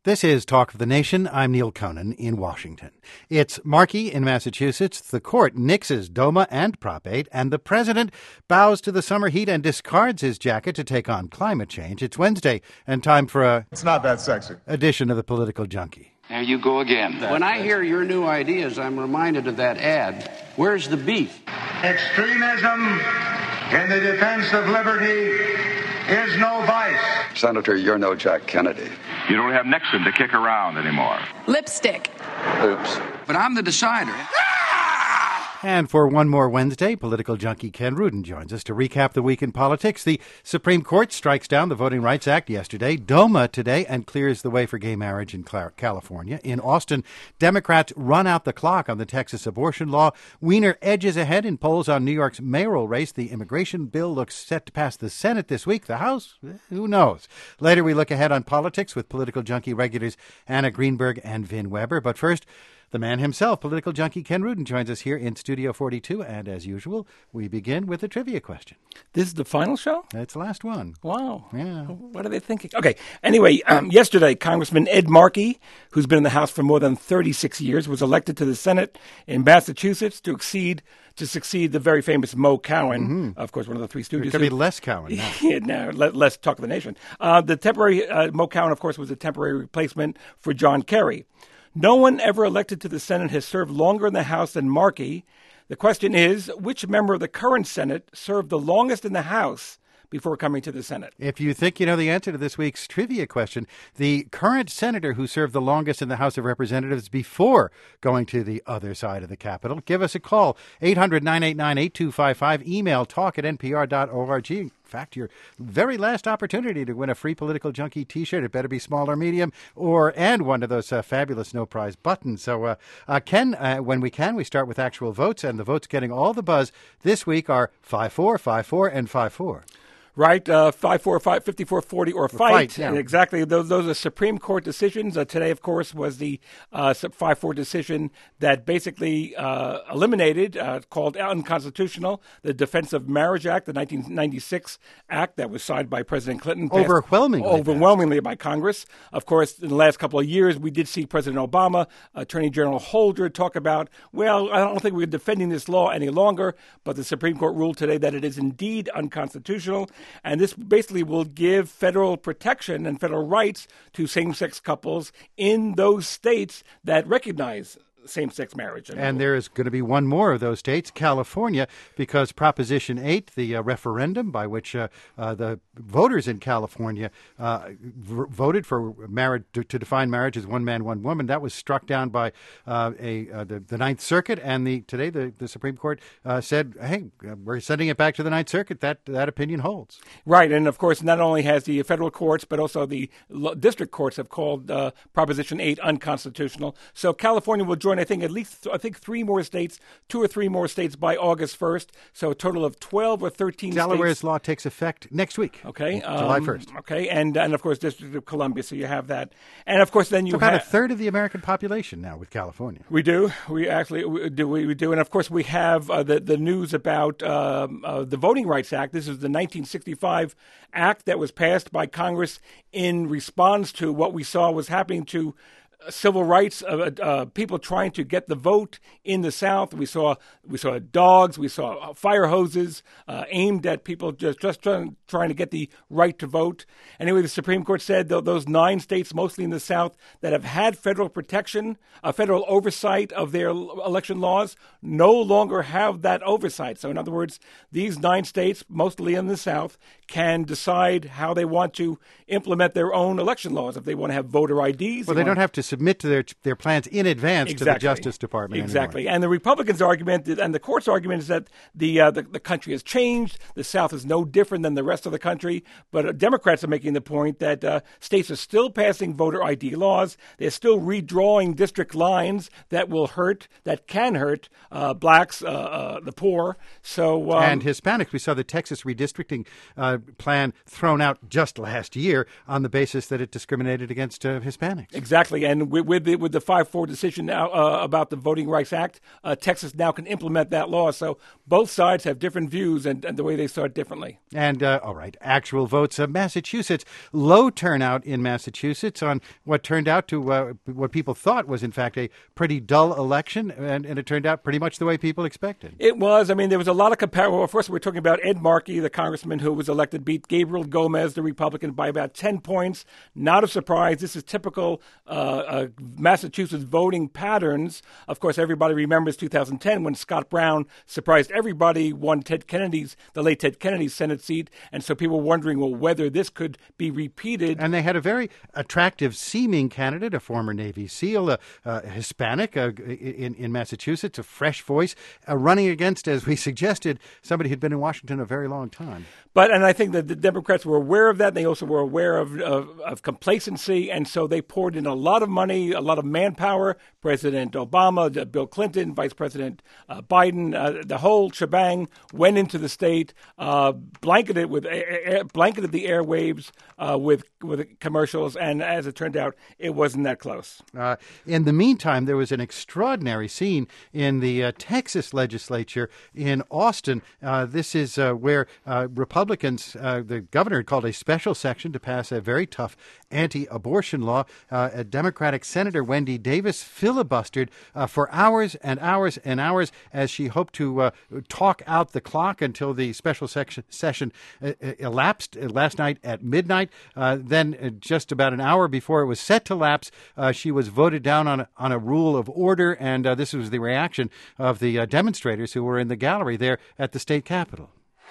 This is Talk of the Nation. I'm Neil Conan in Washington. It's Markey in Massachusetts. The court nixes DOMA and Prop 8, and the president bows to the summer heat and discards his jacket to take on climate change. It's Wednesday, and time for a... It's not that sexy. ...edition of the Political Junkie. There you go again. When I hear your new ideas, I'm reminded of that ad. Where's the beef? Extremism in the defense of liberty is no vice. Senator, you're no Jack Kennedy. You don't have Nixon to kick around anymore. Lipstick. Oops. But I'm the decider. And for one more Wednesday, political junkie Ken Rudin joins us to recap the week in politics. The Supreme Court strikes down the Voting Rights Act yesterday, DOMA today, and clears the way for gay marriage in California. In Austin, Democrats run out the clock on the Texas abortion law. Weiner edges ahead in polls on New York's mayoral race. The immigration bill looks set to pass the Senate this week. The House? Who knows? Later, we look ahead on politics with political junkie regulars Anna Greenberg and Vin Weber. But first, the man himself, political junkie Ken Rudin, joins us here in Studio 42. And as usual, we begin with a trivia question. This is the final show? It's the last one. Wow. Yeah. What are they thinking? Okay. Anyway, yesterday, Congressman Ed Markey, who's been in the House for more than 36 years, was elected to the Senate in Massachusetts to succeed the very famous Mo Cowan, of course, one of the Three Stooges. It could be Les Cowan. No, less Talk of the Nation. The temporary Mo Cowan, of course, was a temporary replacement for John Kerry. No one ever elected to the Senate has served longer in the House than Markey. The question is, which member of the current Senate served the longest in the House before coming to the Senate? If you think you know the answer to this week's trivia question, the current senator who served the longest in the House of Representatives before going to the other side of the Capitol, give us a call, 800-989-8255, email talk@npr.org. In fact, your very last opportunity to win a free Political Junkie T-shirt. It better be small or medium, and one of those fabulous no-prize buttons. So, Ken, when we can, we start with actual votes, and the votes getting all the buzz this week are 5-4, 5-4, and 5-4. Right, 5-4, 54-40, or fight. Yeah. And exactly, those are Supreme Court decisions. Today, of course, was the 5-4 decision that basically eliminated, called unconstitutional, the Defense of Marriage Act, the 1996 act that was signed by President Clinton. Overwhelmingly by Congress. Of course, in the last couple of years, we did see President Obama, Attorney General Holder talk about, well, I don't think we're defending this law any longer, but the Supreme Court ruled today that it is indeed unconstitutional. And this basically will give federal protection and federal rights to same-sex couples in those states that recognize same-sex marriage. And there is going to be one more of those states, California, because Proposition 8, the referendum by which the voters in California voted for marriage to define marriage as one man, one woman, that was struck down by the Ninth Circuit. And today the Supreme Court said, hey, we're sending it back to the Ninth Circuit. That opinion holds. Right. And, of course, not only has the federal courts, but also the district courts have called Proposition 8 unconstitutional. So California will join, I think, three more states, 2 or 3 more states by August 1st. So a total of 12 or 13 Delaware's states. law takes effect next week. Okay. July 1st. Okay. And of course, District of Columbia. So you have that. And of course, then you have about a third of the American population now with California. We do. We do. And of course, we have the news about the Voting Rights Act. This is the 1965 act that was passed by Congress in response to what we saw was happening to civil rights, people trying to get the vote in the South. We saw dogs, we saw fire hoses aimed at people just trying to get the right to vote. Anyway, the Supreme Court said those 9 states, mostly in the South, that have had federal protection, federal oversight of their election laws, no longer have that oversight. So in other words, these 9 states, mostly in the South, can decide how they want to implement their own election laws. If they want to have voter IDs. Well, they don't have to submit to their plans in advance to the Justice Department. Exactly. Anymore. And the Republicans' argument and the court's argument is that the country has changed. The South is no different than the rest of the country. But Democrats are making the point that states are still passing voter ID laws. They're still redrawing district lines that can hurt blacks, the poor. So and Hispanics. We saw the Texas redistricting plan thrown out just last year on the basis that it discriminated against Hispanics. Exactly. And with the 5-4 decision now about the Voting Rights Act, Texas now can implement that law. So both sides have different views and the way they saw it differently. And, all right, actual votes. Massachusetts, low turnout in Massachusetts on what turned out to what people thought was, in fact, a pretty dull election. And it turned out pretty much the way people expected. It was. I mean, there was a lot of comparison. Well, first, we're talking about Ed Markey, the congressman who was elected, beat Gabriel Gomez, the Republican, by about 10 points. Not a surprise. This is typical Massachusetts voting patterns. Of course, everybody remembers 2010 when Scott Brown surprised everybody, won the late Ted Kennedy's Senate seat. And so people were wondering, well, whether this could be repeated. And they had a very attractive seeming candidate, a former Navy SEAL, a Hispanic in Massachusetts, a fresh voice, running against, as we suggested, somebody who'd been in Washington a very long time. And I think that the Democrats were aware of that. They also were aware of complacency, and so they poured in a lot of money, a lot of manpower. President Obama, Bill Clinton, Vice President Biden, the whole shebang went into the state, blanketed the airwaves with commercials, and as it turned out, it wasn't that close. In the meantime, there was an extraordinary scene in the Texas legislature in Austin. This is where Republicans, the governor had called a special session to pass a very tough anti-abortion law. A Democratic Senator, Wendy Davis, filibustered for hours and hours and hours as she hoped to talk out the clock until the special session elapsed last night at midnight. Then just about an hour before it was set to lapse, she was voted down on a rule of order, and this was the reaction of the demonstrators who were in the gallery there at the state capitol.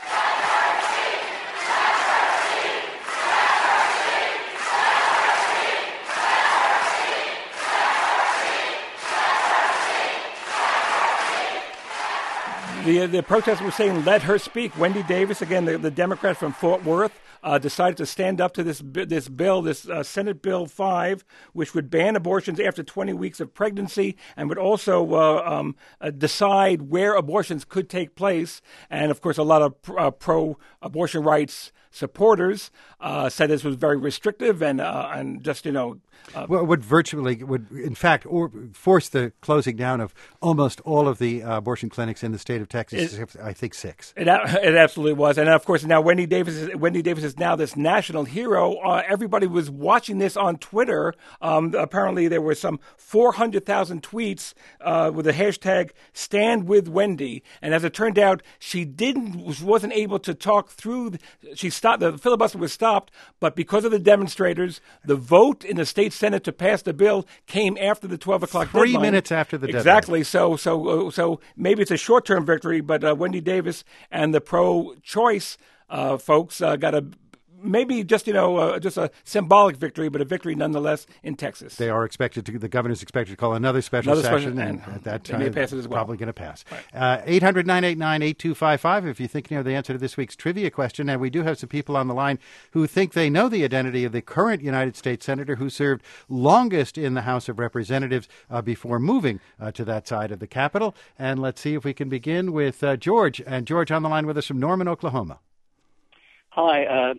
The protesters were saying, "Let her speak." Wendy Davis, again, the Democrat from Fort Worth, decided to stand up to this bill, this Senate Bill 5, which would ban abortions after 20 weeks of pregnancy and would also decide where abortions could take place. And, of course, a lot of pro-abortion rights supporters said this was very restrictive and just, would in fact force the closing down of almost all of the abortion clinics in the state of Texas. I think 6. It absolutely was. And of course, now Wendy Davis is now this national hero. Everybody was watching this on Twitter. Apparently there were some 400,000 tweets with the hashtag Stand With Wendy. And as it turned out, she wasn't able to talk through. The filibuster was stopped, but because of the demonstrators, the vote in the state Senate to pass the bill came after the 12 o'clock deadline. 3 minutes after the deadline. Exactly. So maybe it's a short-term victory, but Wendy Davis and the pro-choice folks got maybe just a symbolic victory, but a victory nonetheless in Texas. They are the governor's expected to call another special session, and at that time, pass it as well. Probably going to pass. Right. 800-989-8255 if you think you know the answer to this week's trivia question. And we do have some people on the line who think they know the identity of the current United States Senator who served longest in the House of Representatives before moving to that side of the Capitol. And let's see if we can begin with George. And George on the line with us from Norman, Oklahoma. Hi,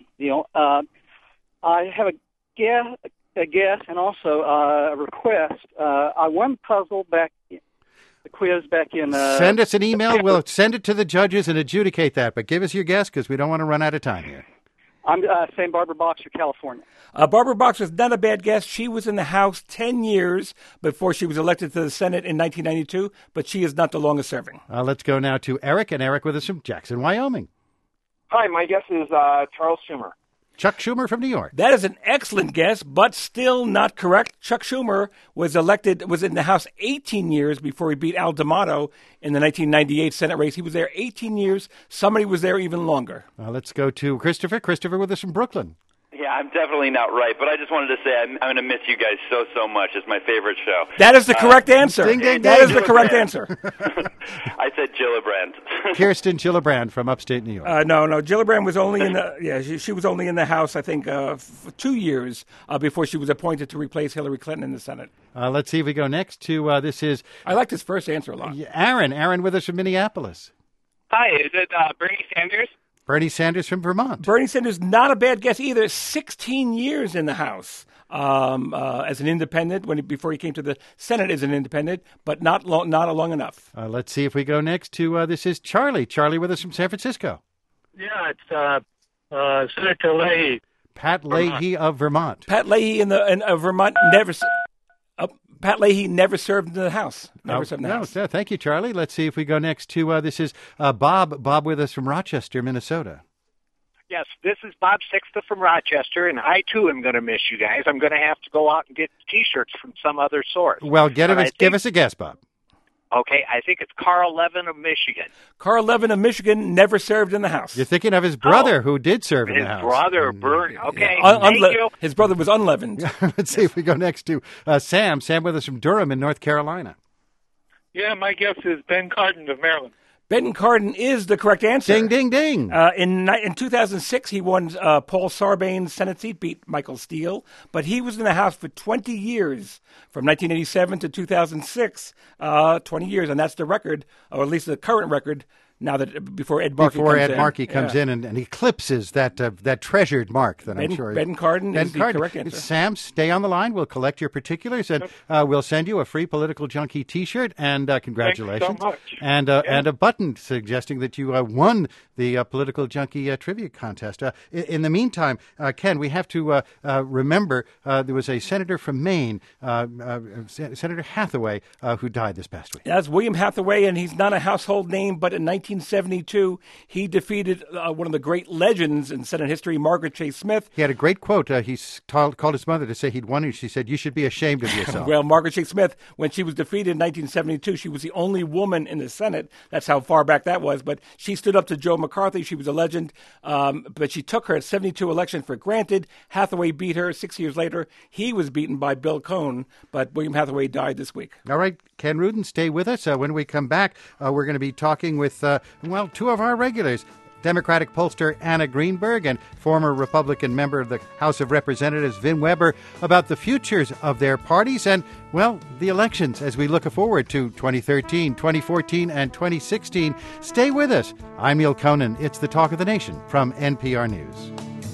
I have a guess and also a request. I won the quiz back in... Send us an email. We'll send it to the judges and adjudicate that. But give us your guess because we don't want to run out of time here. I'm saying Barbara Boxer, California. Barbara Boxer is not a bad guess. She was in the House 10 years before she was elected to the Senate in 1992, but she is not the longest serving. Let's go now to Eric, and Eric with us from Jackson, Wyoming. Hi, my guess is Charles Schumer. Chuck Schumer from New York. That is an excellent guess, but still not correct. Chuck Schumer was in the House 18 years before he beat Al D'Amato in the 1998 Senate race. He was there 18 years. Somebody was there even longer. Let's go to Christopher. Christopher with us from Brooklyn. Yeah, I'm definitely not right, but I just wanted to say I'm going to miss you guys so much. It's my favorite show. That is the correct answer. Ding, ding, that ding. is the correct answer. I said Gillibrand. Kirsten Gillibrand from upstate New York. No, Gillibrand was only she was only in the House, I think, for 2 years before she was appointed to replace Hillary Clinton in the Senate. Let's see if we go next to this is... I like this first answer a lot. Aaron with us from Minneapolis. Hi, is it Bernie Sanders? Bernie Sanders from Vermont. Bernie Sanders, not a bad guess either. 16 years in the House. as an independent before he came to the Senate as an independent, but not long enough. Let's see if we go next to this is Charlie. Charlie with us from San Francisco. Yeah, it's Senator Leahy. Pat Leahy of Vermont. Pat Leahy of Vermont Pat Leahy never served in the House. Never served in the House. Thank you, Charlie. Let's see if we go next to this is Bob. Bob with us from Rochester, Minnesota. Yes, this is Bob Sixta from Rochester, and I, too, am going to miss you guys. I'm going to have to go out and get T-shirts from some other source. Well, give us a guess, Bob. Okay, I think it's Carl Levin of Michigan. Carl Levin of Michigan never served in the House. You're thinking of his brother who did serve in the House. His brother, Bert. Okay, thank you. His brother was unleavened. Let's see if we go next to Sam. Sam with us from Durham in North Carolina. Yeah, my guess is Ben Cardin of Maryland. Ben Cardin is the correct answer. Ding, ding, ding. In 2006, he won Paul Sarbanes' Senate seat, beat Michael Steele, but he was in the House for 20 years, from 1987 to 2006, 20 years, and that's the record, or at least the current record, now that before Ed Markey comes in and eclipses that treasured mark that I'm sure. Ben Cardin is the correct answer. Sam, stay on the line. We'll collect your particulars and we'll send you a free Political Junkie T-shirt and congratulations. Thank you so much. And a button suggesting that you won the Political Junkie trivia contest. In the meantime, Ken, we have to remember there was a senator from Maine, Senator Hathaway, who died this past week. That's William Hathaway, and he's not a household name, but in 1972, he defeated one of the great legends in Senate history, Margaret Chase Smith. He had a great quote. He called his mother to say he'd won, and she said, "You should be ashamed of yourself." Well, Margaret Chase Smith, when she was defeated in 1972, she was the only woman in the Senate. That's how far back that was. But she stood up to Joe McCarthy. She was a legend. But she took her 72 election for granted. Hathaway beat her 6 years later. He was beaten by Bill Cohn, but William Hathaway died this week. All right, Ken Rudin, stay with us. When we come back, we're going to be talking with, two of our regulars, Democratic pollster Anna Greenberg and former Republican member of the House of Representatives Vin Weber, about the futures of their parties and, the elections as we look forward to 2013, 2014, and 2016. Stay with us. I'm Neil Conan. It's the Talk of the Nation from NPR News.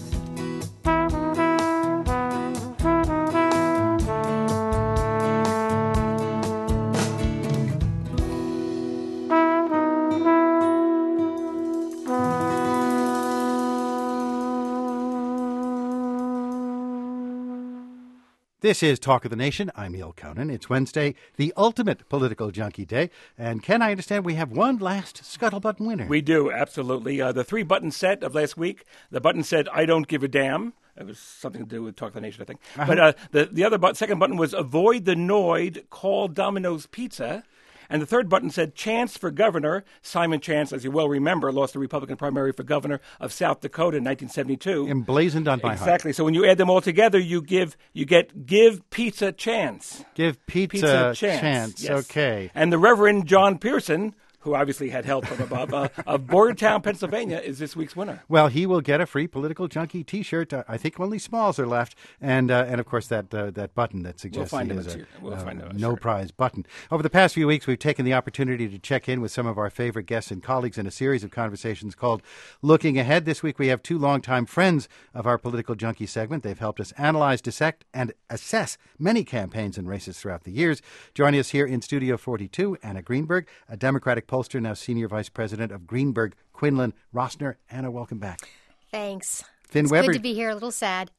This is Talk of the Nation. I'm Neil Conan. It's Wednesday, the ultimate political junkie day. And Ken, I understand we have one last Scuttlebutt winner. We do, absolutely. The 3-button set of last week, the button said, "I don't give a damn." It was something to do with Talk of the Nation, I think. Uh-huh. But the other second button was "Avoid the Noid, call Domino's Pizza." And the third button said, "Chance for governor." Simon Chance, as you well remember, lost the Republican primary for governor of South Dakota in 1972. Emblazoned on my heart. Exactly. So when you add them all together, you get "Give Pizza Chance." Give pizza chance. Yes. Okay. And the Reverend John Pearson, who obviously had help from above, of Boardtown, Pennsylvania, is this week's winner. Well, he will get a free Political Junkie T-shirt. I think only smalls are left, and of course that button that suggests he is a no prize button. Over the past few weeks, we've taken the opportunity to check in with some of our favorite guests and colleagues in a series of conversations called Looking Ahead. This week, we have two longtime friends of our Political Junkie segment. They've helped us analyze, dissect, and assess many campaigns and races throughout the years. Joining us here in Studio 42, Anna Greenberg, a Democratic pollster, now Senior Vice President of Greenberg, Quinlan, Rossner. Anna, welcome back. Thanks. Vin it's Weber. Good to be here. A little sad.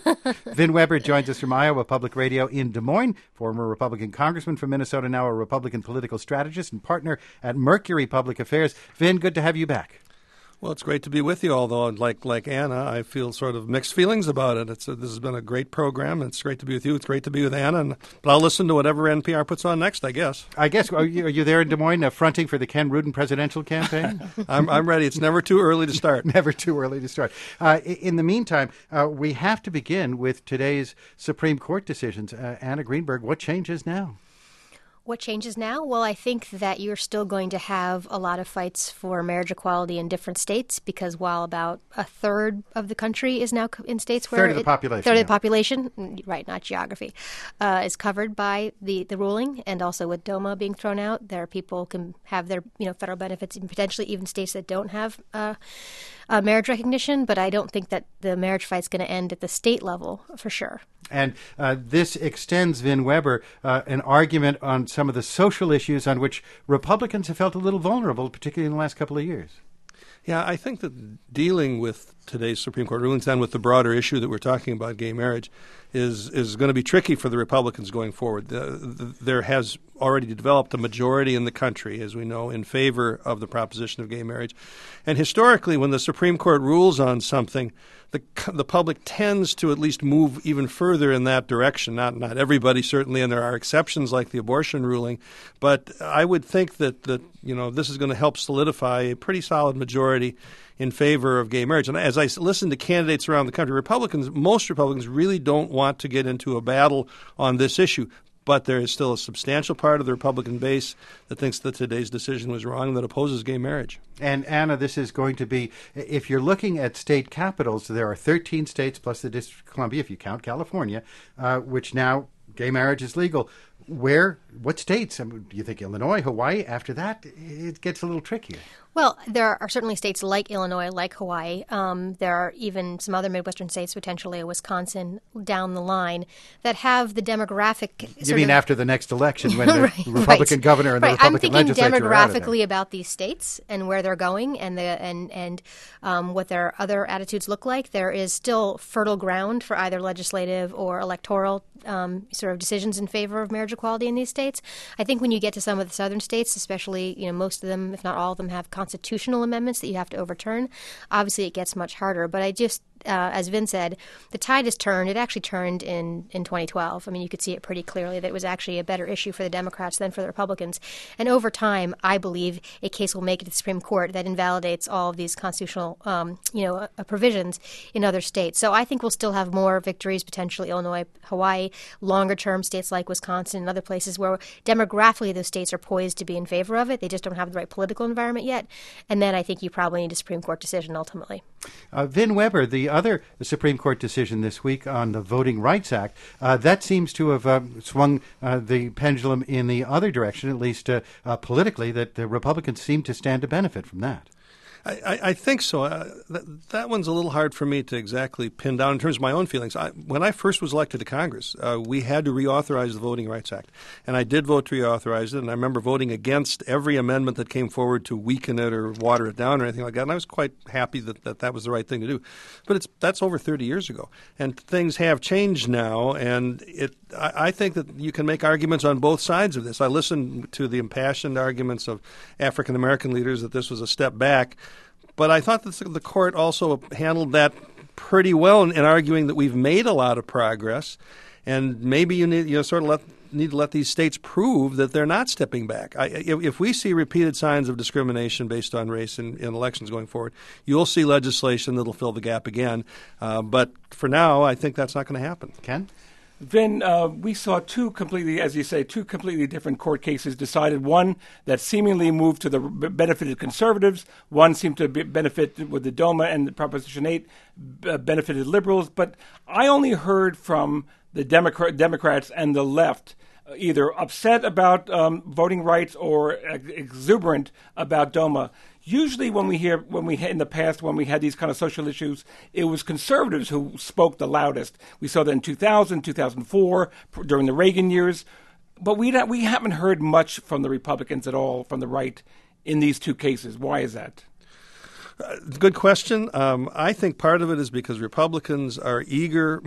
Vin Weber joins us from Iowa Public Radio in Des Moines, former Republican congressman from Minnesota, now a Republican political strategist and partner at Mercury Public Affairs. Vin, good to have you back. Well, it's great to be with you, although like Anna, I feel sort of mixed feelings about it. This has been a great program. It's great to be with you. It's great to be with Anna. But I'll listen to whatever NPR puts on next, I guess. Are you there in Des Moines fronting for the Ken Rudin presidential campaign? I'm ready. It's never too early to start. Never too early to start. In the meantime, we have to begin with today's Supreme Court decisions. Anna Greenberg, what changes now? What changes now? Well, I think that you're still going to have a lot of fights for marriage equality in different states, because while about a third of the country is now in states where third of the population, right, not geography, is covered by the ruling, and also with DOMA being thrown out, there people can have their federal benefits in potentially even states that don't have marriage recognition. But I don't think that the marriage fight's going to end at the state level for sure. And this extends, Vin Weber, an argument on some of the social issues on which Republicans have felt a little vulnerable, particularly in the last couple of years. Yeah, I think that dealing with today's Supreme Court rulings and with the broader issue that we're talking about, gay marriage, is going to be tricky for the Republicans going forward. There has already developed a majority in the country, as we know, in favor of the proposition of gay marriage. And historically, when the Supreme Court rules on something, the public tends to at least move even further in that direction. Not everybody, certainly, and there are exceptions like the abortion ruling. But I would think that this is going to help solidify a pretty solid majority in favor of gay marriage. And as I listen to candidates around the country, most Republicans really don't want to get into a battle on this issue. But there is still a substantial part of the Republican base that thinks that today's decision was wrong and that opposes gay marriage. And, Anna, this is going to be, if you're looking at state capitals, there are 13 states plus the District of Columbia, if you count California, which now gay marriage is legal. What states? Do you think Illinois, Hawaii? After that, it gets a little trickier. Well, there are certainly states like Illinois, like Hawaii. There are even some other Midwestern states, potentially Wisconsin, down the line, that have the demographic. You mean after the next election when the Republican governor and the Republican legislature I'm thinking demographically about these states and where they're going and what their other attitudes look like. There is still fertile ground for either legislative or electoral sort of decisions in favor of marriage equality in these states. I think when you get to some of the southern states, especially, most of them, if not all of them, have constitutional amendments that you have to overturn. Obviously, it gets much harder. But I just, as Vin said, the tide has turned. It actually turned in 2012. I mean, you could see it pretty clearly that it was actually a better issue for the Democrats than for the Republicans. And over time, I believe a case will make it to the Supreme Court that invalidates all of these constitutional, provisions in other states. So I think we'll still have more victories, potentially Illinois, Hawaii, longer-term states like Wisconsin and other places where demographically those states are poised to be in favor of it. They just don't have the right political environment yet. And then I think you probably need a Supreme Court decision ultimately. Vin Weber, the other Supreme Court decision this week on the Voting Rights Act, that seems to have swung the pendulum in the other direction, at least politically, that the Republicans seem to stand to benefit from that. I think so. That one's a little hard for me to exactly pin down in terms of my own feelings. When I first was elected to Congress, we had to reauthorize the Voting Rights Act. And I did vote to reauthorize it. And I remember voting against every amendment that came forward to weaken it or water it down or anything like that. And I was quite happy that was the right thing to do. But that's over 30 years ago. And things have changed now. And I think that you can make arguments on both sides of this. I listened to the impassioned arguments of African-American leaders that this was a step back. But I thought that the court also handled that pretty well in arguing that we've made a lot of progress, and maybe you need to let these states prove that they're not stepping back. If we see repeated signs of discrimination based on race in elections going forward, you'll see legislation that'll fill the gap again. But for now, I think that's not going to happen. Ken? Then we saw two completely different court cases decided. One that seemingly moved to the benefited conservatives. One seemed to benefit with the DOMA and the Proposition 8 benefited liberals. But I only heard from the Democrats and the left either upset about voting rights or exuberant about DOMA. Usually when we in the past, when we had these kind of social issues, it was conservatives who spoke the loudest. We saw that in 2000, 2004, during the Reagan years. But we haven't heard much from the Republicans at all, from the right, in these two cases. Why is that? Good question. I think part of it is because most Republicans are eager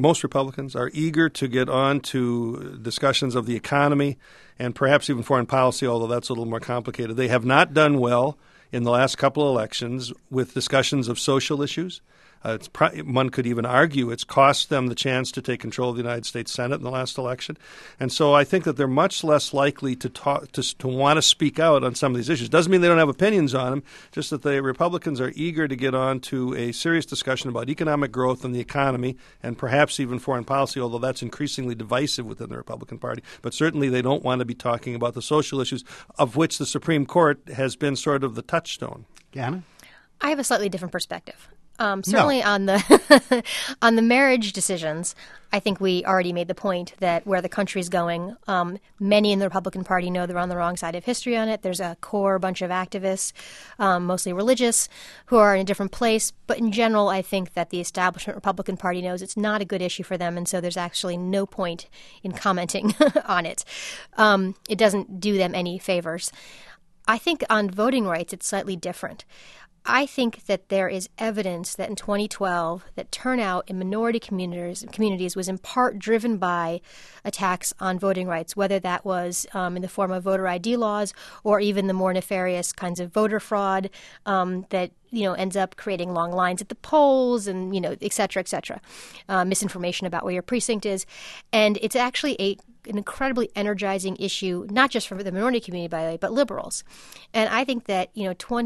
to get on to discussions of the economy and perhaps even foreign policy, although that's a little more complicated. They have not done well in the last couple of elections with discussions of social issues. One could even argue it's cost them the chance to take control of the United States Senate in the last election. And so I think that they're much less likely to want to speak out on some of these issues. Doesn't mean they don't have opinions on them, just that the Republicans are eager to get on to a serious discussion about economic growth and the economy and perhaps even foreign policy, although that's increasingly divisive within the Republican Party. But certainly they don't want to be talking about the social issues of which the Supreme Court has been sort of the touchstone. Anna? I have a slightly different perspective. Certainly No. on the on the marriage decisions, I think we already made the point that where the country's going, many in the Republican Party know they're on the wrong side of history on it. There's a core bunch of activists, mostly religious, who are in a different place. But in general, I think that the establishment Republican Party knows it's not a good issue for them, and so there's actually no point in commenting on it. It doesn't do them any favors. I think on voting rights, it's slightly different. I think that there is evidence that in 2012 that turnout in minority communities was in part driven by attacks on voting rights, whether that was in the form of voter ID laws or even the more nefarious kinds of voter fraud that ends up creating long lines at the polls and et cetera, misinformation about where your precinct is, and it's actually an incredibly energizing issue, not just for the minority community, by the way, but liberals. And I think that,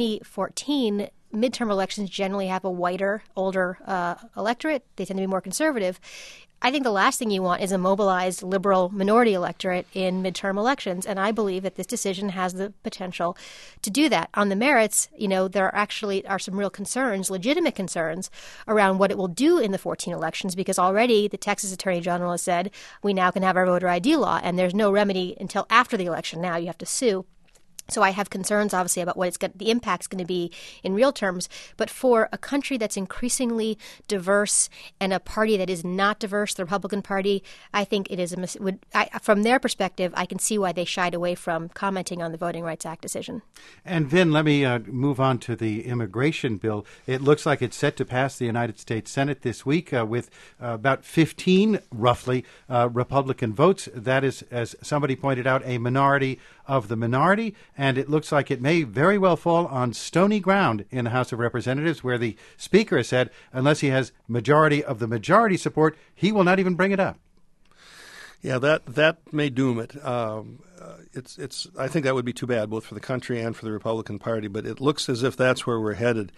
2014 midterm elections generally have a whiter, older electorate. They tend to be more conservative. I think the last thing you want is a mobilized liberal minority electorate in midterm elections, and I believe that this decision has the potential to do that. On the merits, there are some real concerns, legitimate concerns, around what it will do in the 2014 elections, because already the Texas Attorney General has said we now can have our voter ID law, and there's no remedy until after the election. Now you have to sue. So I have concerns, obviously, about what the impact's going to be in real terms. But for a country that's increasingly diverse and a party that is not diverse, the Republican Party, I think it is from their perspective, I can see why they shied away from commenting on the Voting Rights Act decision. And Vin, let me move on to the immigration bill. It looks like it's set to pass the United States Senate this week with about 15, roughly, Republican votes. That is, as somebody pointed out, a minority of the minority, and it looks like it may very well fall on stony ground in the House of Representatives, where the Speaker has said unless he has majority of the majority support, he will not even bring it up. Yeah, that may doom it. I think that would be too bad, both for the country and for the Republican Party. But it looks as if that's where we're headed.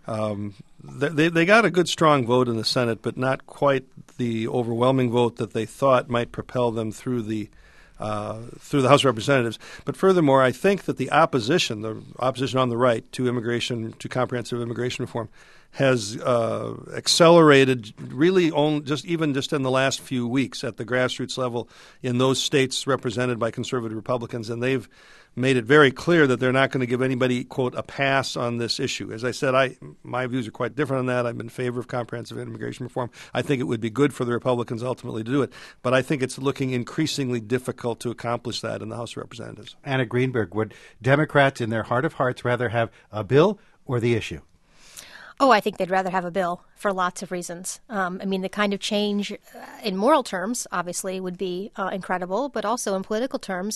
They got a good, strong vote in the Senate, but not quite the overwhelming vote that they thought might propel them through the House of Representatives. But furthermore, I think that the opposition on the right to comprehensive immigration reform, has accelerated really just in the last few weeks at the grassroots level in those states represented by conservative Republicans, and they've made it very clear that they're not going to give anybody, quote, a pass on this issue. As I said, my views are quite different on that. I'm in favor of comprehensive immigration reform. I think it would be good for the Republicans ultimately to do it, but I think it's looking increasingly difficult to accomplish that in the House of Representatives. Anna Greenberg, would Democrats in their heart of hearts rather have a bill or the issue? Oh, I think they'd rather have a bill for lots of reasons. The kind of change in moral terms, obviously, would be incredible, but also in political terms,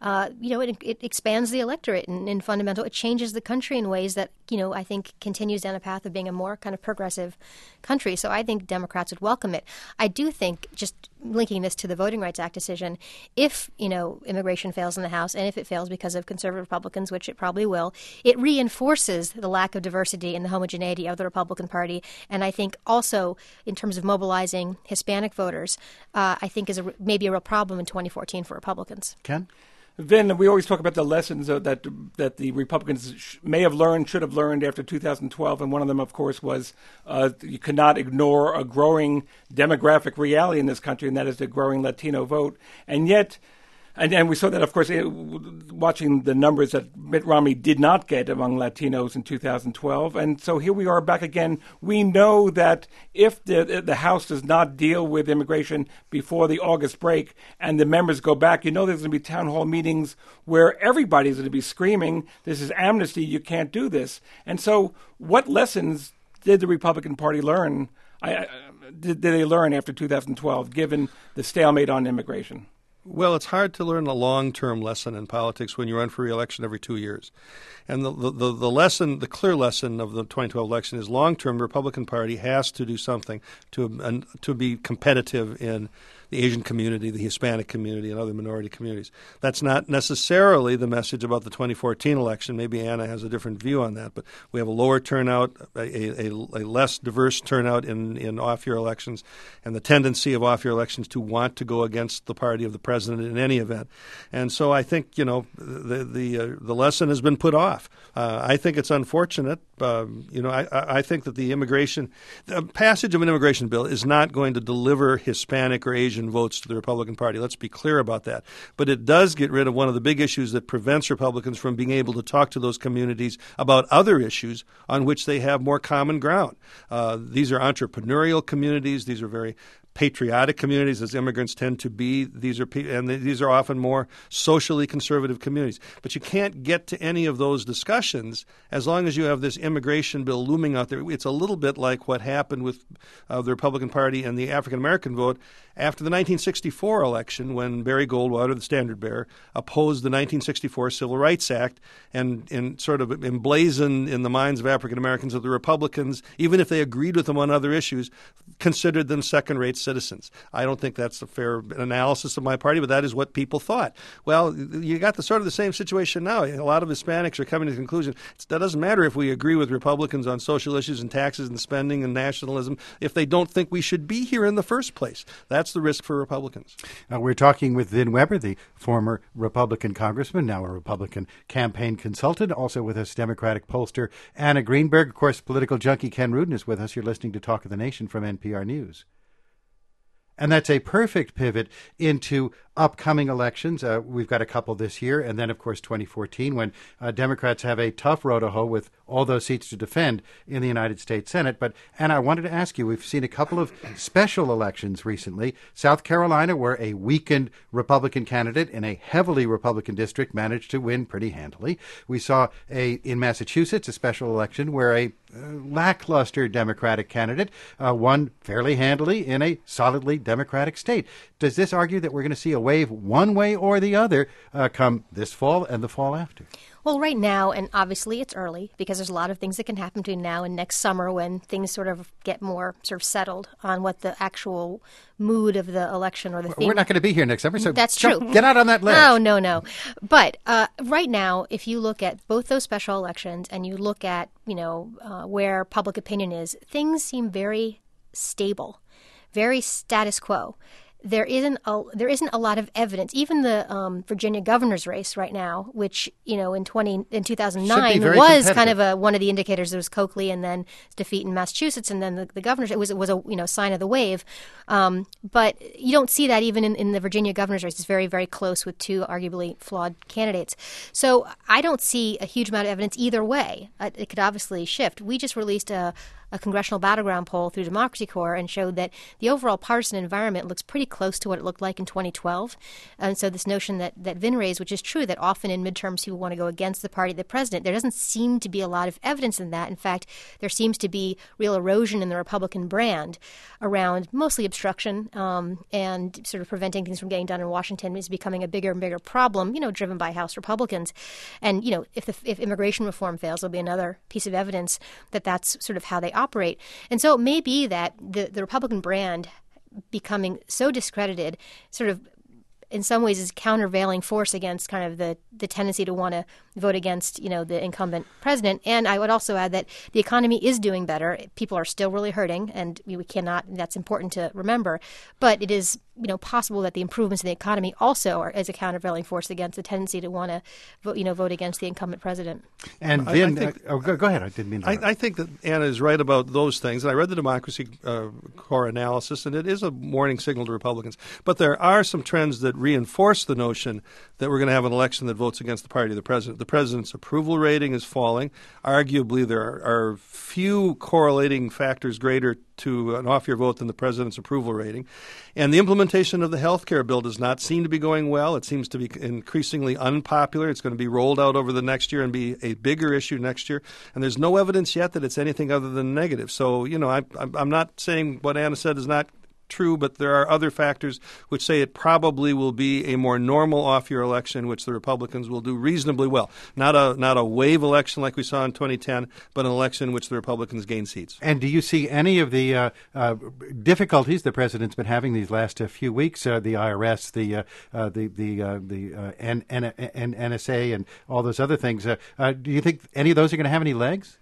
it expands the electorate in fundamental. It changes the country in ways that, I think continues down a path of being a more kind of progressive country. So I think Democrats would welcome it. I do think, just linking this to the Voting Rights Act decision, if, immigration fails in the House, and if it fails because of conservative Republicans, which it probably will, it reinforces the lack of diversity and the homogeneity of the Republican Party. And I think also, in terms of mobilizing Hispanic voters, I think is maybe a real problem in 2014 for Republicans. Ken? Then we always talk about the lessons that the Republicans may have learned, should have learned after 2012, and one of them, of course, was you cannot ignore a growing demographic reality in this country, and that is the growing Latino vote. And yet, and we saw that, of course, watching the numbers that Mitt Romney did not get among Latinos in 2012. And so here we are back again. We know that if the House does not deal with immigration before the August break and the members go back, there's going to be town hall meetings where everybody's going to be screaming, this is amnesty, you can't do this. And so what lessons did the Republican Party learn? Did they learn after 2012, given the stalemate on immigration? Well, it's hard to learn a long-term lesson in politics when you run for re-election every 2 years. And the clear lesson of the 2012 election is long-term, the Republican Party has to do something to be competitive in Asian community, the Hispanic community, and other minority communities. That's not necessarily the message about the 2014 election. Maybe Anna has a different view on that, but we have a lower turnout, a less diverse turnout in off-year elections, and the tendency of off-year elections to want to go against the party of the president in any event. And so I think, the lesson has been put off. I think it's unfortunate. I think that the passage of an immigration bill is not going to deliver Hispanic or Asian votes to the Republican Party. Let's be clear about that. But it does get rid of one of the big issues that prevents Republicans from being able to talk to those communities about other issues on which they have more common ground. These are entrepreneurial communities. These are very patriotic communities, as immigrants tend to be. These are often more socially conservative communities. But you can't get to any of those discussions as long as you have this immigration bill looming out there. It's a little bit like what happened with the Republican Party and the African American vote after the 1964 election, when Barry Goldwater, the standard bearer, opposed the 1964 Civil Rights Act and sort of emblazoned in the minds of African Americans that the Republicans, even if they agreed with them on other issues, considered them second-rate citizens. I don't think that's a fair analysis of my party, but that is what people thought. Well, you got the same situation now. A lot of Hispanics are coming to the conclusion that doesn't matter if we agree with Republicans on social issues and taxes and spending and nationalism if they don't think we should be here in the first place. That's the risk for Republicans. We're talking with Vin Weber, the former Republican congressman, now a Republican campaign consultant. Also with us, Democratic pollster Anna Greenberg. Of course, political junkie Ken Rudin is with us. You're listening to Talk of the Nation from NPR News. And that's a perfect pivot into upcoming elections. We've got a couple this year, and then, of course, 2014, when Democrats have a tough row to hoe with all those seats to defend in the United States Senate. But, Anna, I wanted to ask you, we've seen a couple of special elections recently. South Carolina, where a weakened Republican candidate in a heavily Republican district managed to win pretty handily. We saw in Massachusetts a special election where a lackluster Democratic candidate won fairly handily in a solidly Democratic state. Does this argue that we're going to see a wave one way or the other come this fall and the fall after? Well, right now, and obviously it's early because there's a lot of things that can happen between now and next summer when things sort of get more sort of settled on what the actual mood of the election or the theme. We're not going to be here next summer, so that's true. Get out on that list. No. But right now, if you look at both those special elections and you look at, where public opinion is, things seem very stable, very status quo. There isn't a lot of evidence. Even the Virginia governor's race right now, which in 2009 was kind of one of the indicators. There was Coakley and then defeat in Massachusetts, and then the governor's. It was a sign of the wave. But you don't see that even in the Virginia governor's race. It's very, very close with two arguably flawed candidates. So I don't see a huge amount of evidence either way. It could obviously shift. We just released a congressional battleground poll through Democracy Corps and showed that the overall partisan environment looks pretty close to what it looked like in 2012. And so this notion that Vin raised, which is true, that often in midterms people want to go against the party of the president, there doesn't seem to be a lot of evidence in that. In fact, there seems to be real erosion in the Republican brand around mostly obstruction and sort of preventing things from getting done in Washington is becoming a bigger and bigger problem, driven by House Republicans. And, if immigration reform fails, there'll be another piece of evidence that that's sort of how they operate. And so it may be that the Republican brand becoming so discredited sort of in some ways is a countervailing force against kind of the tendency to want to vote against, the incumbent president. And I would also add that the economy is doing better. People are still really hurting, and we cannot, that's important to remember. But it is, possible that the improvements in the economy also are as a countervailing force against the tendency to want to vote against the incumbent president. And Vin, go ahead. I didn't mean to. I think that Anna is right about those things. And I read the Democracy Corps analysis, and it is a warning signal to Republicans. But there are some trends that reinforce the notion that we're going to have an election that votes against the party of the president. The president's approval rating is falling. Arguably, there are few correlating factors greater to an off-year vote than the president's approval rating. And the implementation of the health care bill does not seem to be going well. It seems to be increasingly unpopular. It's going to be rolled out over the next year and be a bigger issue next year. And there's no evidence yet that it's anything other than negative. So, I'm not saying what Anna said is not true, but there are other factors which say it probably will be a more normal off-year election, which the Republicans will do reasonably well. Not a wave election like we saw in 2010, but an election in which the Republicans gain seats. And do you see any of the difficulties the president's been having these last few weeks? The IRS, the NSA, and all those other things. Do you think any of those are going to have any legs?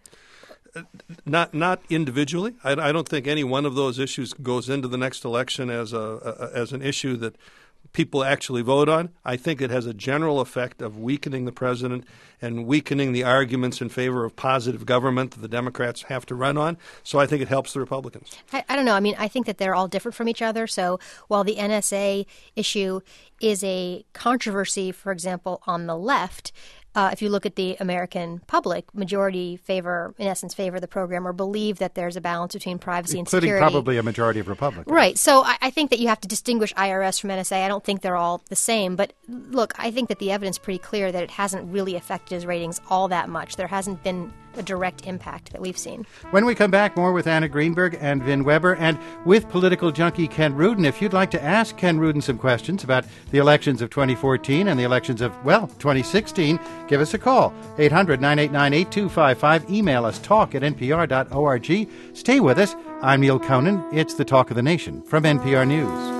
Not individually. I don't think any one of those issues goes into the next election as an issue that people actually vote on. I think it has a general effect of weakening the president and weakening the arguments in favor of positive government that the Democrats have to run on. So I think it helps the Republicans. I don't know. I mean, I think that they're all different from each other. So while the NSA issue is a controversy, for example, on the left, if you look at the American public, majority favor the program or believe that there's a balance between privacy and security. Including probably a majority of Republicans. Right. So I think that you have to distinguish IRS from NSA. I don't think they're all the same. But look, I think that the evidence is pretty clear that it hasn't really affected his ratings all that much. There hasn't been a direct impact that we've seen. When we come back, more with Anna Greenberg and Vin Weber and with political junkie Ken Rudin. If you'd like to ask Ken Rudin some questions about the elections of 2014 and the elections of, 2016, give us a call. 800-989-8255. Email us talk@npr.org. Stay with us. I'm Neil Conan. It's the Talk of the Nation from NPR News.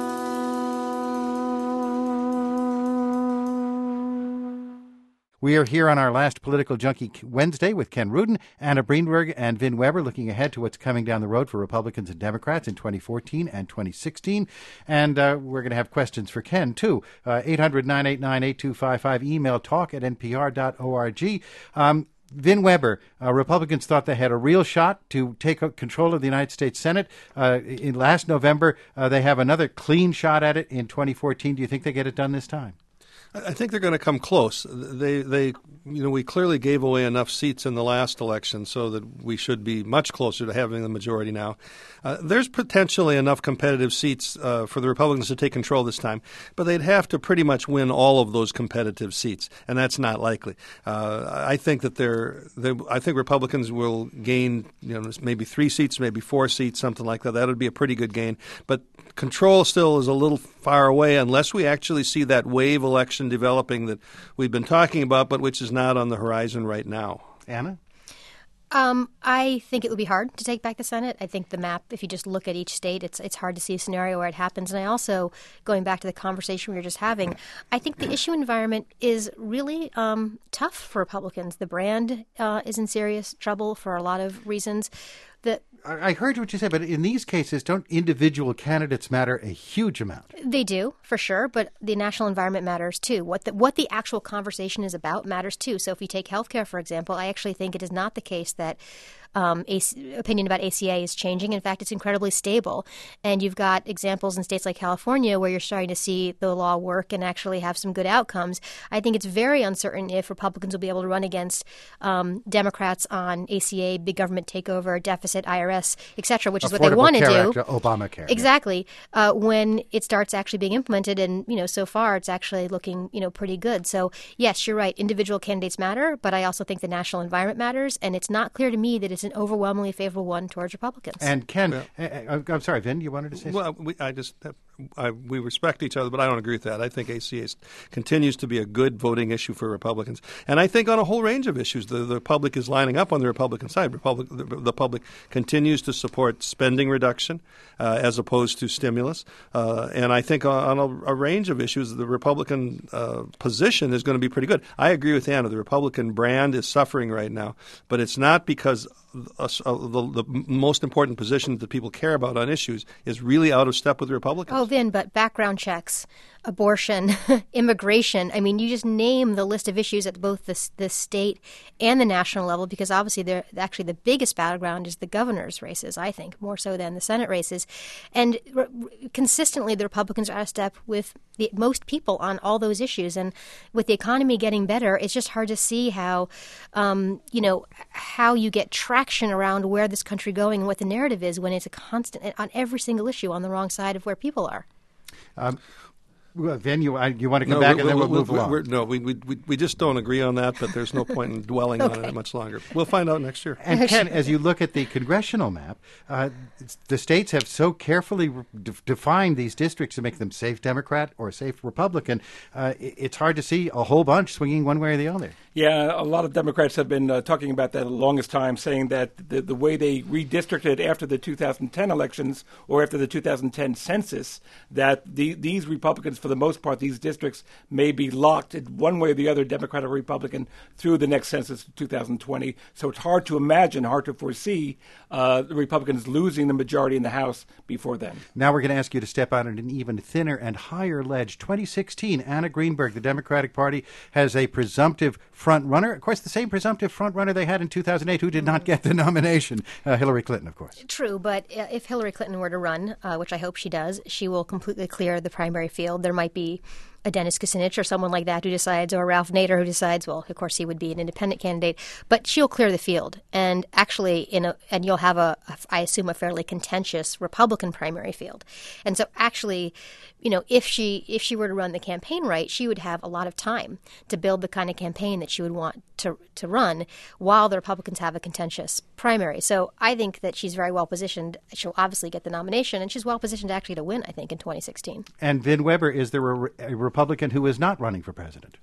We are here on our last Political Junkie Wednesday with Ken Rudin, Anna Greenberg, and Vin Weber, looking ahead to what's coming down the road for Republicans and Democrats in 2014 and 2016. And we're going to have questions for Ken, too. 800-989-8255. Email talk@npr.org. Vin Weber, Republicans thought they had a real shot to take control of the United States Senate. In last November, they have another clean shot at it in 2014. Do you think they get it done this time? I think they're going to come close. We clearly gave away enough seats in the last election so that we should be much closer to having the majority now. There's potentially enough competitive seats for the Republicans to take control this time, but they'd have to pretty much win all of those competitive seats, and that's not likely. I think that I think Republicans will gain, maybe 3 seats, maybe 4 seats, something like that. That would be a pretty good gain, but control still is a little far away unless we actually see that wave election developing that we've been talking about, but which is not on the horizon right now. Anna? I think it would be hard to take back the Senate. I think the map, if you just look at each state, it's hard to see a scenario where it happens. And I also, going back to the conversation we were just having, I think the issue environment is really tough for Republicans. The brand is in serious trouble for a lot of reasons. I heard what you said, but in these cases, don't individual candidates matter a huge amount? They do, for sure, but the national environment matters too. What the actual conversation is about matters too. So if you take healthcare, for example, I actually think it is not the case that opinion about ACA is changing. In fact, it's incredibly stable. And you've got examples in states like California where you're starting to see the law work and actually have some good outcomes. I think it's very uncertain if Republicans will be able to run against Democrats on ACA, big government takeover, deficit, IRS, et cetera, which is what they want to do. Obamacare. Exactly. When it starts actually being implemented, and so far it's actually looking pretty good. So yes, you're right. Individual candidates matter, but I also think the national environment matters, and it's not clear to me that it's an overwhelmingly favorable one towards Republicans. And Ken, I'm sorry, Vin, you wanted to say something? Well, we respect each other, but I don't agree with that. I think ACA continues to be a good voting issue for Republicans. And I think on a whole range of issues, the public is lining up on the Republican side. The public continues to support spending reduction as opposed to stimulus. And I think on a range of issues, the Republican position is going to be pretty good. I agree with Anna. The Republican brand is suffering right now, but it's not because the most important position that people care about on issues is really out of step with the Republicans. Oh, Vin, but background checks, abortion, immigration. I mean, you just name the list of issues at both the state and the national level, because obviously actually the biggest battleground is the governor's races, I think, more so than the Senate races. And consistently, the Republicans are out of step with most people on all those issues. And with the economy getting better, it's just hard to see how, how you get traction around where this country going and what the narrative is when it's a constant on every single issue on the wrong side of where people are. Well, Vin, you want to come back and then we'll move along? We just don't agree on that, but there's no point in dwelling on it much longer. We'll find out next year. And Ken, as you look at the congressional map, the states have so carefully defined these districts to make them safe Democrat or safe Republican. It's hard to see a whole bunch swinging one way or the other. Yeah, a lot of Democrats have been talking about that the longest time, saying that the way they redistricted after the 2010 elections or after the 2010 census, that these Republicans, for the most part, these districts may be locked in one way or the other, Democrat or Republican, through the next census of 2020. So it's hard to imagine, hard to foresee the Republicans losing the majority in the House before then. Now we're going to ask you to step out on an even thinner and higher ledge. 2016, Anna Greenberg, the Democratic Party, has a presumptive front runner. Of course, the same presumptive front runner they had in 2008, who did not get the nomination. Hillary Clinton, of course. True, but if Hillary Clinton were to run, which I hope she does, she will completely clear the primary field. There might be a Dennis Kucinich or someone like that who decides, or Ralph Nader who decides, well, of course he would be an independent candidate, but she'll clear the field. And actually, and you'll have I assume, a fairly contentious Republican primary field. And so actually, if she were to run the campaign right, she would have a lot of time to build the kind of campaign that she would want to run while the Republicans have a contentious primary. So I think that she's very well positioned. She'll obviously get the nomination, and she's well positioned actually to win, I think, in 2016. And Vin Weber, is there a Republican who is not running for president?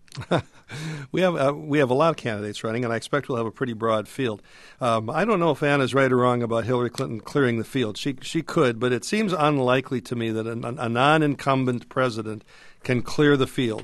We have a lot of candidates running, and I expect we'll have a pretty broad field. I don't know if Anna's right or wrong about Hillary Clinton clearing the field. She could, but it seems unlikely to me that a non-incumbent president can clear the field.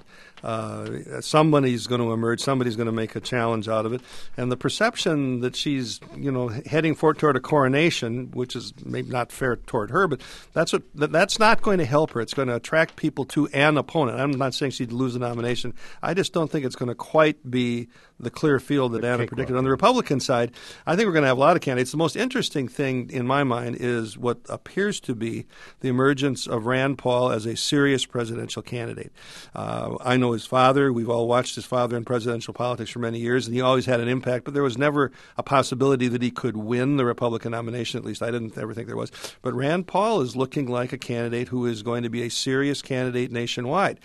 Somebody's going to emerge. Somebody's going to make a challenge out of it. And the perception that she's, heading toward a coronation, which is maybe not fair toward her, but that's not going to help her. It's going to attract people to an opponent. I'm not saying she'd lose the nomination. I just don't think it's going to quite be the clear field that Anna predicted. On the Republican side, I think we're going to have a lot of candidates. The most interesting thing in my mind is what appears to be the emergence of Rand Paul as a serious presidential candidate. I know his father. We've all watched his father in presidential politics for many years, and he always had an impact, but there was never a possibility that he could win the Republican nomination. At least I didn't ever think there was. But Rand Paul is looking like a candidate who is going to be a serious candidate nationwide.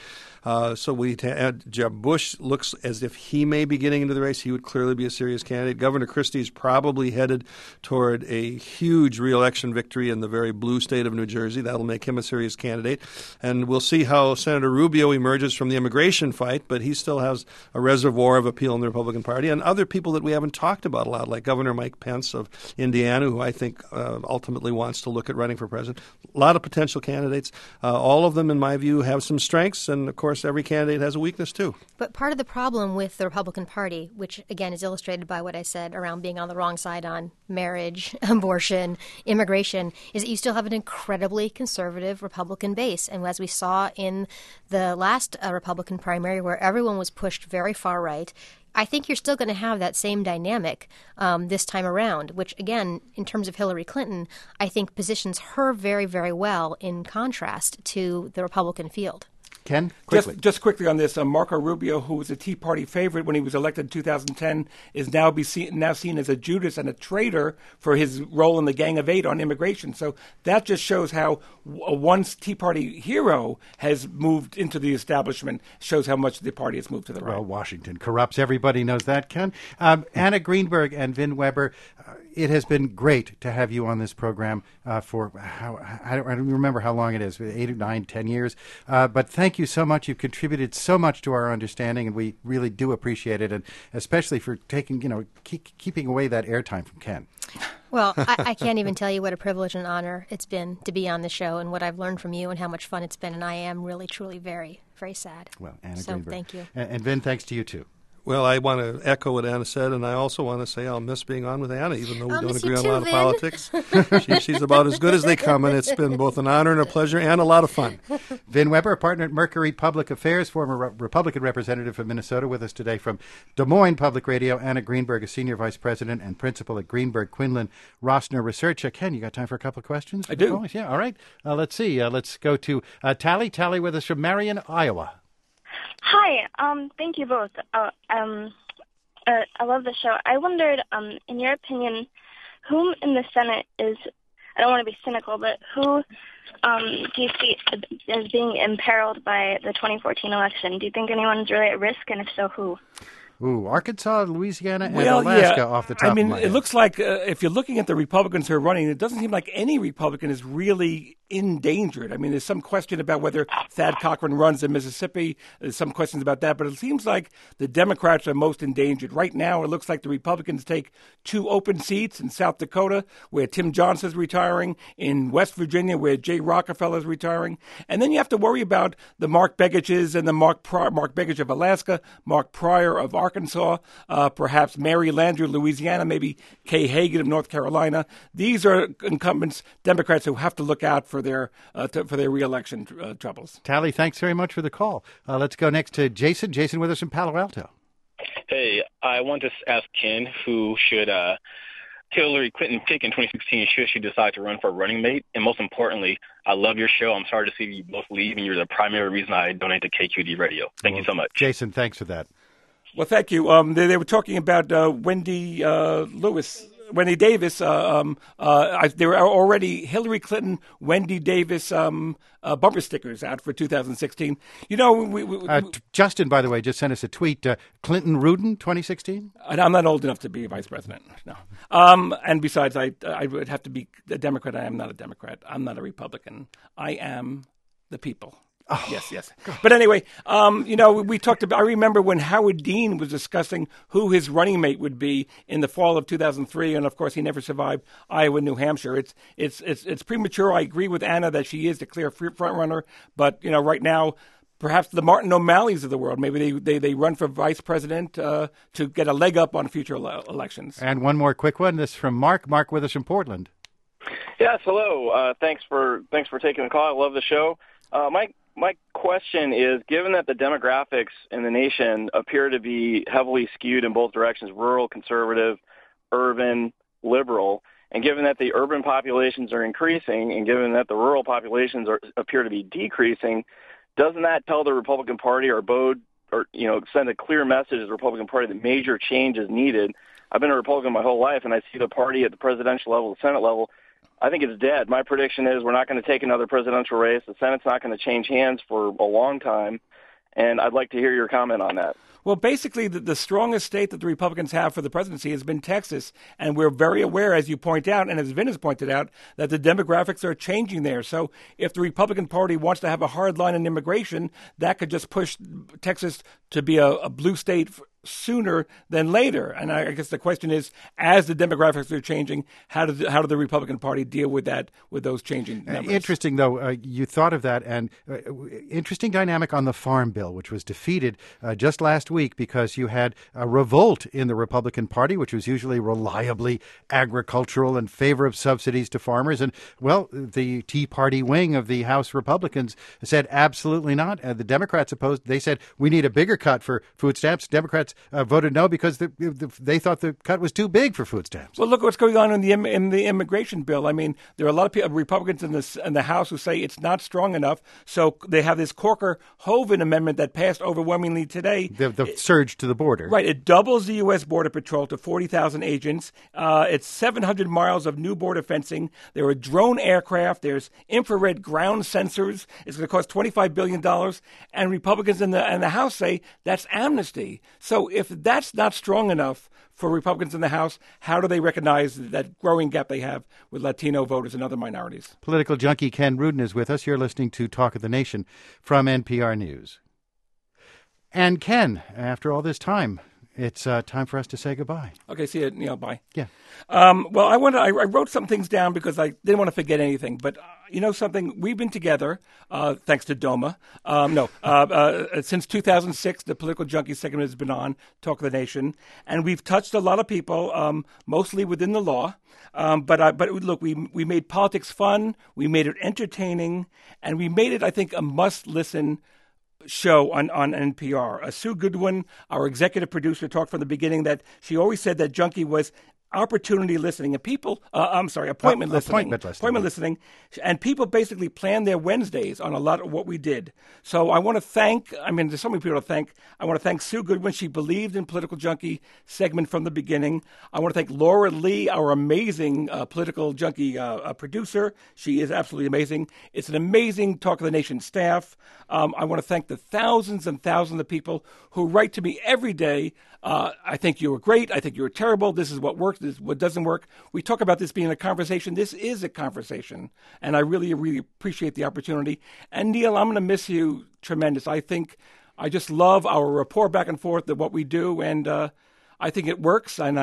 So Jeb Bush looks as if he may be getting into the race. He would clearly be a serious candidate. Governor Christie is probably headed toward a huge re-election victory in the very blue state of New Jersey. That'll make him a serious candidate. And we'll see how Senator Rubio emerges from the immigration fight, but he still has a reservoir of appeal in the Republican Party. And other people that we haven't talked about a lot, like Governor Mike Pence of Indiana, who I think ultimately wants to look at running for president. A lot of potential candidates. All of them, in my view, have some strengths, and of course, every candidate has a weakness, too. But part of the problem with the Republican Party, which, again, is illustrated by what I said around being on the wrong side on marriage, abortion, immigration, is that you still have an incredibly conservative Republican base. And as we saw in the last Republican primary, where everyone was pushed very far right, I think you're still going to have that same dynamic this time around, which, again, in terms of Hillary Clinton, I think positions her very, very well in contrast to the Republican field. Ken, quickly. Just quickly on this, Marco Rubio, who was a Tea Party favorite when he was elected in 2010, is now seen as a Judas and a traitor for his role in the Gang of Eight on immigration. So that just shows how a once Tea Party hero has moved into the establishment, shows how much the party has moved to the right. Well, Washington corrupts. Everybody knows that, Ken. Anna Greenberg and Vin Weber, it has been great to have you on this program for, I don't remember how long it is, 8 or 9, 10 years. But thank you so much. You've contributed so much to our understanding, and we really do appreciate it, and especially for taking, keeping away that airtime from Ken. Well, I can't even tell you what a privilege and honor it's been to be on the show and what I've learned from you and how much fun it's been, and I am really, truly very, very sad. Well, Anna Greenberg. So thank you. And Vin, thanks to you, too. Well, I want to echo what Anna said, and I also want to say I'll miss being on with Anna, even though we don't agree on a lot of politics. She's about as good as they come, and it's been both an honor and a pleasure and a lot of fun. Vin Weber, a partner at Mercury Public Affairs, former Republican representative from Minnesota, with us today from Des Moines Public Radio. Anna Greenberg, a senior vice president and principal at Greenberg Quinlan Rossner Research. Ken, you got time for a couple of questions? I do. Yeah, all right. Let's see. Let's go to Tally. Tally with us from Marion, Iowa. Hi. Thank you both. I love the show. I wondered, in your opinion, whom in the Senate is I don't want to be cynical, but who do you see as being imperiled by the 2014 election? Do you think anyone's really at risk, and if so, who? Ooh, Arkansas, Louisiana, and Alaska off the top of my head. It looks like if you're looking at the Republicans who are running, it doesn't seem like any Republican is really endangered. I mean, there's some question about whether Thad Cochran runs in Mississippi. There's some questions about that, but it seems like the Democrats are most endangered. Right now, it looks like the Republicans take 2 open seats in South Dakota, where Tim Johnson's retiring, in West Virginia, where Jay Rockefeller's retiring. And then you have to worry about the Mark Begiches and the Mark Begich of Alaska, Mark Pryor of Arkansas, perhaps Mary Landrieu, Louisiana, maybe Kay Hagan of North Carolina. These are incumbents, Democrats, who have to look out for their re-election troubles. Tally, thanks very much for the call. Let's go next to Jason. Jason with us in Palo Alto. Hey, I want to ask Ken, who should Hillary Clinton pick in 2016 should she decide to run for running mate? And most importantly, I love your show. I'm sorry to see you both leave, and you're the primary reason I donate to KQED Radio. Thank you so much. Jason, thanks for that. Well, thank you. They were talking about Wendy Davis. There are already Hillary Clinton, Wendy Davis bumper stickers out for 2016. You know, Justin, by the way, just sent us a tweet. Clinton Rudin, 2016? I'm not old enough to be vice president, no. And besides, I would have to be a Democrat. I am not a Democrat. I'm not a Republican. I am the people. Oh, yes. But anyway, we talked about, I remember when Howard Dean was discussing who his running mate would be in the fall of 2003. And of course, he never survived Iowa, New Hampshire. It's premature. I agree with Anna that she is the clear front runner. But, right now, perhaps the Martin O'Malley's of the world, maybe they run for vice president to get a leg up on future elections. And one more quick one. This is from Mark. Mark with us from Portland. Yes, hello. Thanks for taking the call. I love the show. My question is, given that the demographics in the nation appear to be heavily skewed in both directions, rural, conservative, urban, liberal, and given that the urban populations are increasing and given that the rural populations appear to be decreasing, doesn't that tell the Republican Party or send a clear message to the Republican Party that major change is needed? I've been a Republican my whole life, and I see the party at the presidential level, the Senate level, I think it's dead. My prediction is we're not going to take another presidential race. The Senate's not going to change hands for a long time, and I'd like to hear your comment on that. Well, basically, the strongest state that the Republicans have for the presidency has been Texas, and we're very aware, as you point out, and as Vin has pointed out, that the demographics are changing there. So if the Republican Party wants to have a hard line on immigration, that could just push Texas to be a blue state sooner than later. And I guess the question is, as the demographics are changing, how does the Republican Party deal with that, with those changing numbers? Interesting, though, you thought of that, and interesting dynamic on the Farm Bill, which was defeated just last week because you had a revolt in the Republican Party, which was usually reliably agricultural in favor of subsidies to farmers. And, well, the Tea Party wing of the House Republicans said absolutely not. The Democrats opposed. They said we need a bigger cut for food stamps. Democrats voted no because they thought the cut was too big for food stamps. Well, look what's going on in the immigration bill. I mean, there are a lot of people, Republicans in the House who say it's not strong enough. So they have this Corker-Hoven amendment that passed overwhelmingly today. The surge to the border. Right. It doubles the U.S. Border Patrol to 40,000 agents. It's 700 miles of new border fencing. There are drone aircraft. There's infrared ground sensors. It's going to cost $25 billion. And Republicans in the House say that's amnesty. So if that's not strong enough for Republicans in the House, how do they recognize that growing gap they have with Latino voters and other minorities? Political junkie Ken Rudin is with us. You're listening to Talk of the Nation from NPR News. And Ken, after all this time, it's time for us to say goodbye. Okay, see you. Neil, bye. Yeah. Well, I wrote some things down because I didn't want to forget anything. But you know something? We've been together, thanks to DOMA. Since 2006, the Political Junkie segment has been on Talk of the Nation, and we've touched a lot of people, mostly within the law. But look, we made politics fun, we made it entertaining, and we made it, I think, a must-listen show on NPR. Sue Goodwin, our executive producer, talked from the beginning that she always said that Junkie was opportunity listening and people, appointment listening. And people basically plan their Wednesdays on a lot of what we did. So I want to thank, there's so many people to thank. I want to thank Sue Goodwin. She believed in Political Junkie segment from the beginning. I want to thank Laura Lee, our amazing Political Junkie producer. She is absolutely amazing. It's an amazing Talk of the Nation staff. I want to thank the thousands and thousands of people who write to me every day. I think you were great. I think you were terrible. This is what works. This is what doesn't work. We talk about this being a conversation. This is a conversation. And I really, really appreciate the opportunity. And Neil, I'm going to miss you tremendous. I think I just love our rapport back and forth of what we do. And I think it works. And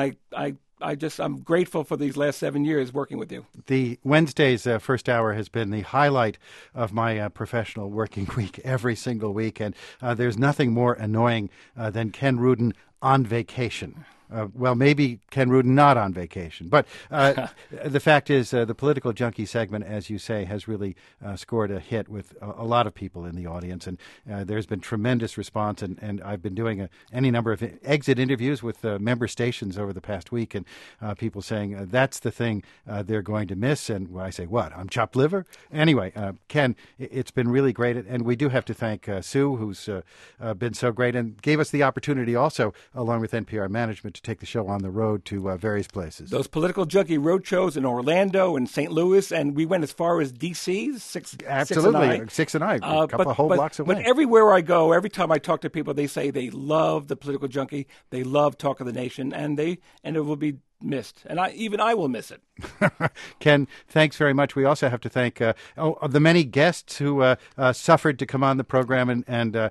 I'm grateful for these last 7 years working with you. The Wednesday's first hour has been the highlight of my professional working week every single week. And there's nothing more annoying than Ken Rudin on vacation. Well, maybe Ken Rudin not on vacation. But the fact is the Political Junkie segment, as you say, has really scored a hit with a lot of people in the audience. And there's been tremendous response. And I've been doing any number of exit interviews with member stations over the past week. And people saying that's the thing they're going to miss. And I say, what? I'm chopped liver? Anyway, Ken, it's been really great. And we do have to thank Sue, who's been so great and gave us the opportunity also, along with NPR management, to take the show on the road to various places. Those Political Junkie road shows in Orlando and St. Louis, and we went as far as D.C., Six and I, a couple of whole blocks away. But everywhere I go, every time I talk to people, they say they love the Political Junkie, they love Talk of the Nation, and it will be missed. And I will miss it. Ken, thanks very much. We also have to thank the many guests who suffered to come on the program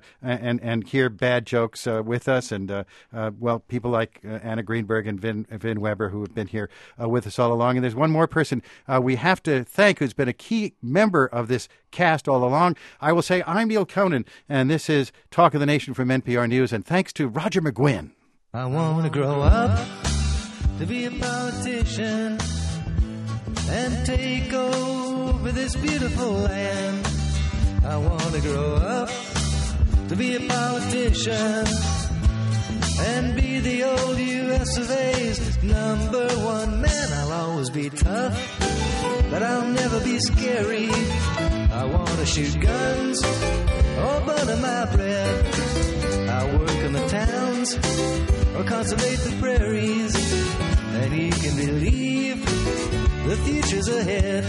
and hear bad jokes with us, and people like Anna Greenberg and Vin Weber, who have been here with us all along. And there's one more person we have to thank who's been a key member of this cast all along. I will say I'm Neil Conan, and this is Talk of the Nation from NPR News, and thanks to Roger McGuinn. I want to grow up to be a politician and take over this beautiful land. I want to grow up to be a politician and be the old U.S. of A's number one man. I'll always be tough, but I'll never be scary. I want to shoot guns or butter my bread. I'll work in the towns or conservate the prairies. And you can believe the future's ahead.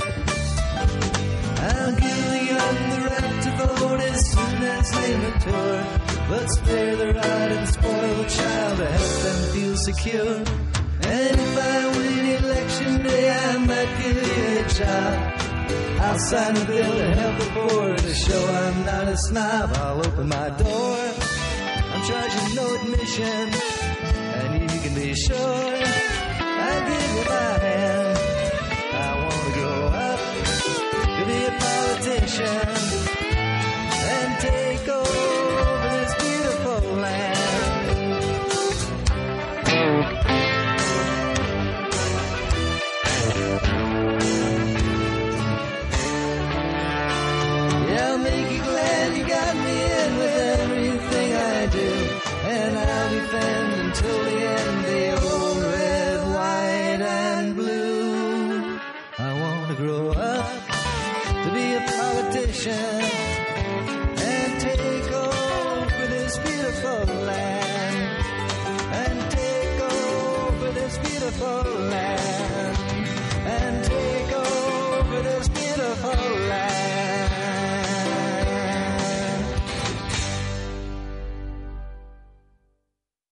I'll give the young the right to vote as soon as they mature, but spare the right and spoil the child to help them feel secure. And if I win election day, I might give you a job. I'll sign a bill to help the poor to show I'm not a snob. I'll open my door, I'm charging no admission, and you can be sure I'll give you my hand. I want to grow up to be a politician and take over this beautiful land. Yeah, I'll make you glad you got me in with everything I do, and I'll defend until the end the old red, white, and blue. I want to grow up to be a politician and take over this beautiful land, and take over this beautiful land, and take